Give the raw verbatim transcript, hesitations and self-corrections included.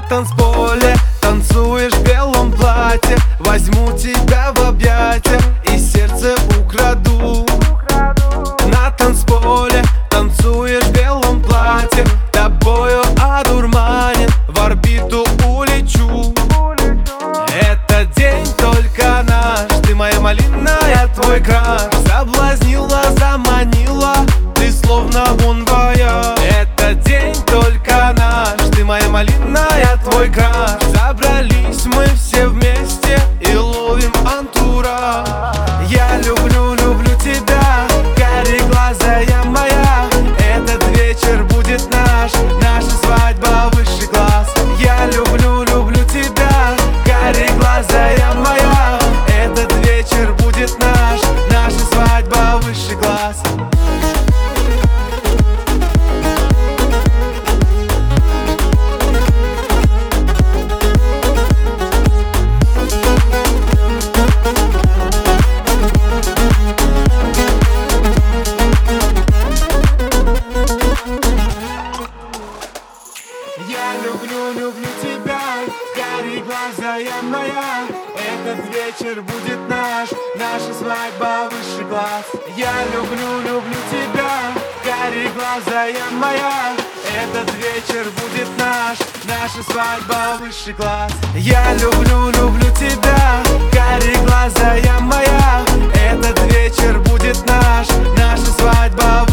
танцполе танцуешь в белом платье. Возьму тебя в объятия и сердце украду. На танцполе танцуешь в белом платье, тобою одурманен, в орбиту улечу. Этот день только наш, ты моя малина, я твой краш. Соблазнила, заманила, ты словно бомбая. Этот день только наш, ты моя малина, я твой краш. Собрались мы все вместе и ловим антураж. Я люблю, люблю тебя, кареглазая моя. Этот вечер будет наш, наша свадьба высший класс. Я люблю, люблю тебя, кареглазая моя. Этот вечер будет наш, наша свадьба высший класс. Я люблю, люблю тебя, кареглазая моя. Этот вечер будет наш, наша свадьба высший класс. Я люблю, люблю тебя, кареглазая моя. Этот вечер будет наш, наша свадьба высший класс. Я люблю, люблю тебя, кареглазая моя. Этот вечер будет наш, наша свадьба